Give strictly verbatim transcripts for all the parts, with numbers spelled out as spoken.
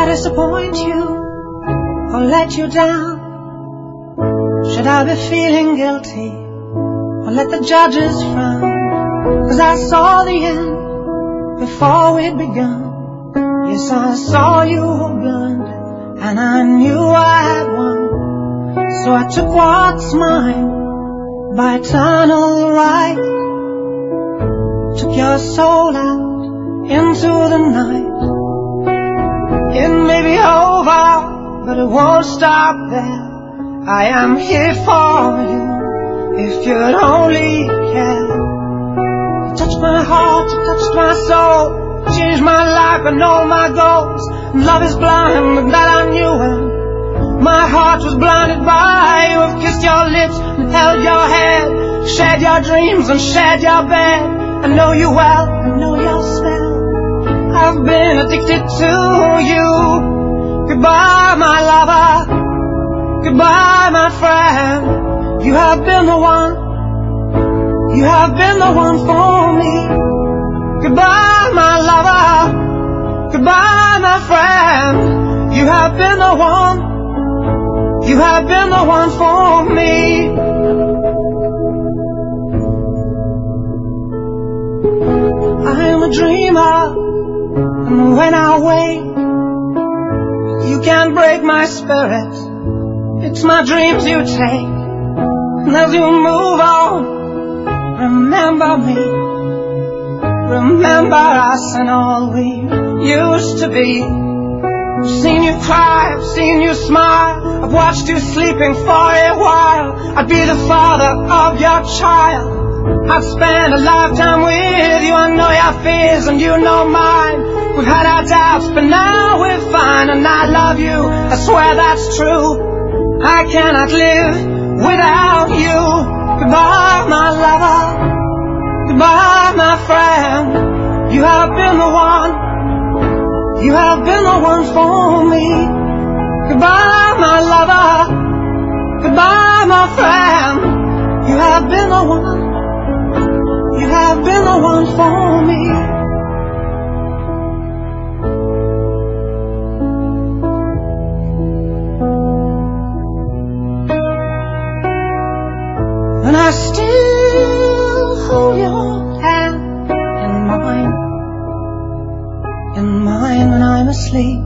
disappoint you or let you down? Should I be feeling guilty or let the judges frown? 'Cause I saw the end before we'd begun. Yes, I saw you were blind and I knew I had won. So I took what's mine by eternal right. Took your soul out into the night. It may be over, but it won't stop there. I am here for you, if you'd only care. You touched my heart, you touched my soul, changed my life and all my goals. Love is blind, but that I knew when my heart was blinded by you. I've kissed your lips and held your head, shared your dreams and shared your bed. I know you well, I know your smell. I've been addicted to you. Goodbye, my lover. Goodbye, my friend. You have been the one. You have been the one for me. Goodbye, my lover. Goodbye, my friend. You have been the one. You have been the one for me. I am a dreamer, and when I wake, you can't break my spirit. It's my dreams you take, and as you move on, remember me. Remember us and all we used to be. I've seen you cry, I've seen you smile, I've watched you sleeping for a while. I'd be the father of your child. I've spent a lifetime with you. I know your fears and you know mine. We've had our doubts, but now we're fine. And I love you, I swear that's true. I cannot live without you. Goodbye, my lover. Goodbye, my friend. You have been the one. You have been the one for me. Goodbye, my lover. Goodbye, my friend. You have been the one. You have been the one for me. And I still hold your hand in mine, in mine when I'm asleep.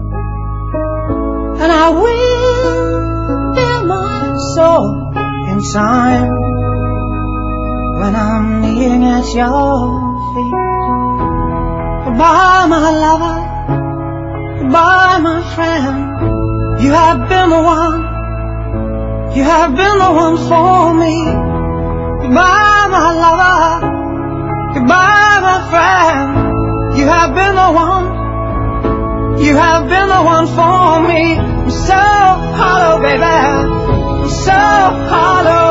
And I will bear my soul in time when I'm kneeling at your feet. Goodbye, my lover. Goodbye, my friend. You have been the one. You have been the one for me. Goodbye, my lover. Goodbye, my friend. You have been the one. You have been the one for me. I'm so hollow, baby. I'm so hollow.